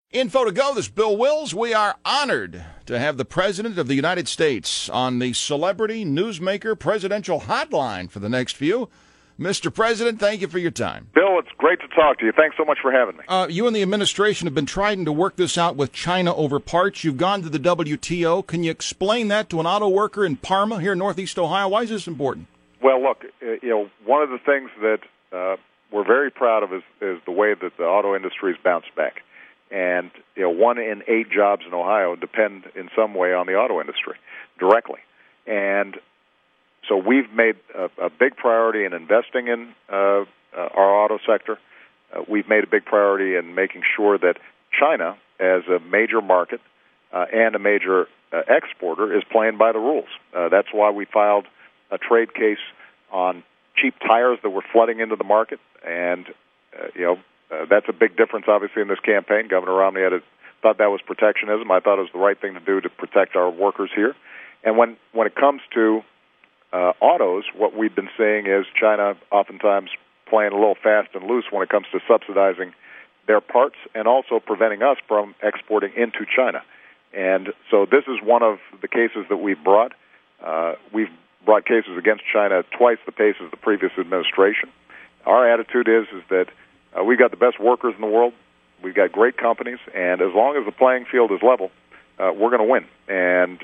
Info to go, this is Bill Wills. We are honored to have the President of the United States on the Celebrity Newsmaker Presidential Hotline for the next few. Mr. President, thank you for your time. Bill, it's great to talk to you. Thanks so much for having me. You and the administration have been trying to work this out with China over parts. You've gone to the WTO. Can you explain that to an auto worker in Parma here in Northeast Ohio? Why is this important? Well, look, one of the things that we're very proud of is the way that the auto industry has bounced back. And 1 in 8 jobs in Ohio depend in some way on the auto industry directly. And so we've made a big priority in investing in our auto sector. We've made a big priority in making sure that China, as a major market and a major exporter, is playing by the rules. That's why we filed a trade case on cheap tires that were flooding into the market. And, that's a big difference, obviously, in this campaign. Governor Romney thought that was protectionism. I thought it was the right thing to do to protect our workers here. And when it comes to autos, what we've been seeing is China oftentimes playing a little fast and loose when it comes to subsidizing their parts and also preventing us from exporting into China. And so this is one of the cases that we've brought. We've brought cases against China twice the pace of the previous administration. Our attitude is that we've got the best workers in the world. We've got great companies, and as long as the playing field is level, we're going to win. And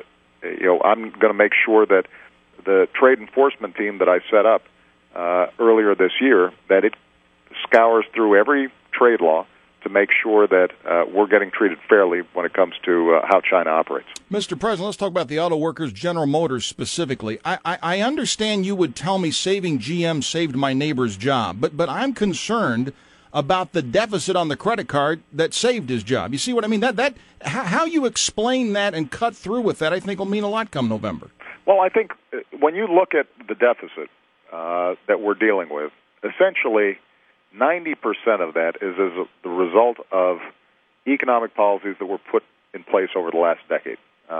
I'm going to make sure that the trade enforcement team that I set up earlier this year, that it scours through every trade law to make sure that we're getting treated fairly when it comes to how China operates. Mr. President, let's talk about the auto workers, General Motors specifically. I understand you would tell me saving GM saved my neighbor's job, but I'm concerned about the deficit on the credit card that saved his job. You see what I mean? That how you explain that and cut through with that, I think, will mean a lot come November. Well, I think when you look at the deficit that we're dealing with, essentially 90% of that is as the result of economic policies that were put in place over the last decade.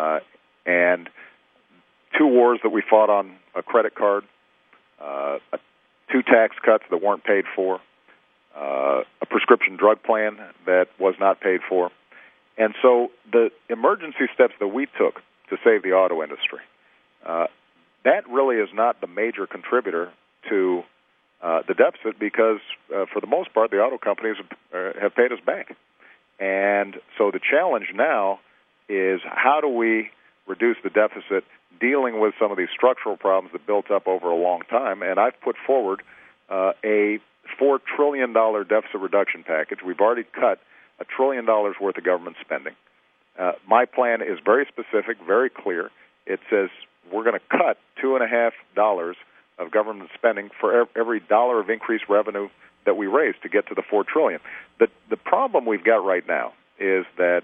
And 2 wars that we fought on a credit card, 2 tax cuts that weren't paid for, a prescription drug plan that was not paid for. And so the emergency steps that we took to save the auto industry, that really is not the major contributor to the deficit because, for the most part, the auto companies have paid us back. And so the challenge now is how do we reduce the deficit dealing with some of these structural problems that built up over a long time. And I've put forward a $4 trillion deficit reduction package. We've already cut $1 trillion worth of government spending. My plan is very specific, very clear. It says we're going to cut $2.50 of government spending for every dollar of increased revenue that we raise to get to the $4 trillion. The problem we've got right now is that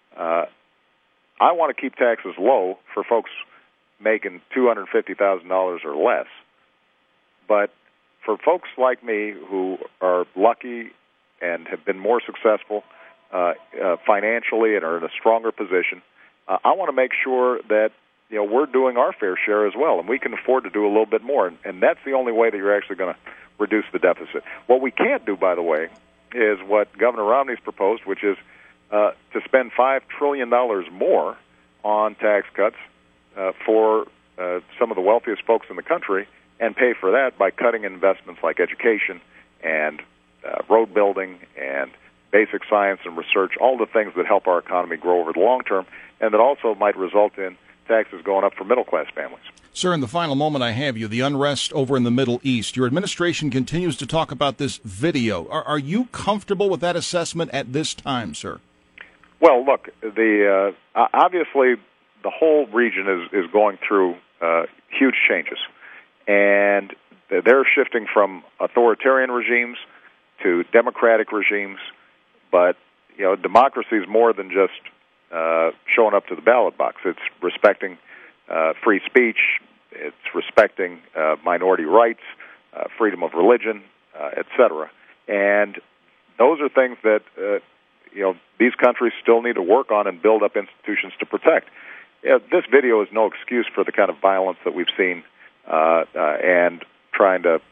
I want to keep taxes low for folks making $250,000 or less, but for folks like me who are lucky and have been more successful financially and are in a stronger position, I want to make sure that we're doing our fair share as well, and we can afford to do a little bit more, and that's the only way that you're actually going to reduce the deficit. What we can't do, by the way, is what Governor Romney's proposed, which is to spend $5 trillion more on tax cuts for some of the wealthiest folks in the country, and pay for that by cutting investments like education and road building and basic science and research, all the things that help our economy grow over the long term, and that also might result in taxes going up for middle-class families. Sir, in the final moment I have you, the unrest over in the Middle East, your administration continues to talk about this video. Are you comfortable with that assessment at this time, sir? Well, look, obviously the whole region is going through huge changes. And they're shifting from authoritarian regimes to democratic regimes. But, democracy is more than just showing up to the ballot box. It's respecting free speech. It's respecting minority rights, freedom of religion, et cetera. And those are things that, these countries still need to work on and build up institutions to protect. This video is no excuse for the kind of violence that we've seen and trying to,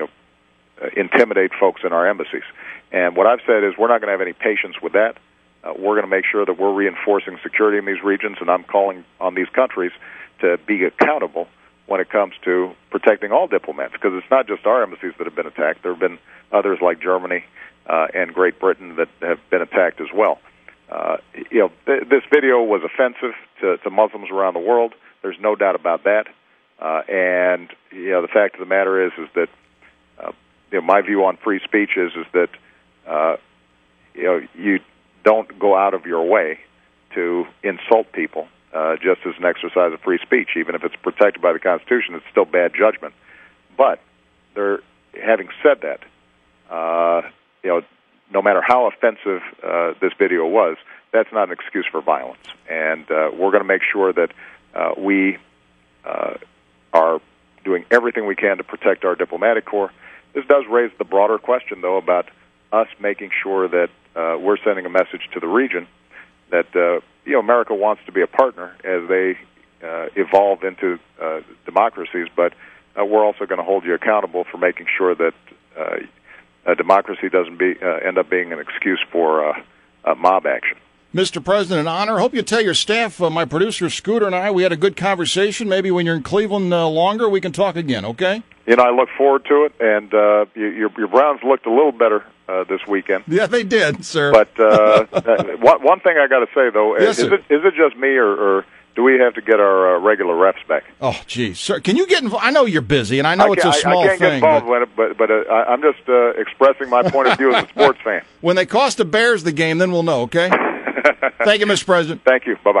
intimidate folks in our embassies. And what I've said is we're not going to have any patience with that. we're going to make sure that we're reinforcing security in these regions, and I'm calling on these countries to be accountable when it comes to protecting all diplomats, because it's not just our embassies that have been attacked. There have been others like Germany and Great Britain that have been attacked as well. This video was offensive to Muslims around the world. There's no doubt about that. And the fact of the matter is that my view on free speech is that you don't go out of your way to insult people just as an exercise of free speech. Even if it's protected by the Constitution, it's still bad judgment. But having said that, no matter how offensive this video was, that's not an excuse for violence. And we're going to make sure that we are doing everything we can to protect our diplomatic corps. This does raise the broader question, though, about us making sure that we're sending a message to the region that America wants to be a partner as they evolve into democracies, but we're also going to hold you accountable for making sure that democracy doesn't end up being an excuse for mob action. Mr. President, an honor. Hope you tell your staff, my producer Scooter and I, we had a good conversation. Maybe when you're in Cleveland longer, we can talk again, okay? I look forward to it, and your Browns looked a little better this weekend. Yeah, they did, sir. But one thing I got to say, though, yes, is it just me, or do we have to get our regular refs back? Oh, geez. Sir, can you get involved? I know you're busy, and I know it's a small thing. I can't get involved with it, but I'm just expressing my point of view as a sports fan. When they cost the Bears the game, then we'll know, okay? Thank you, Mr. President. Thank you. Bye-bye.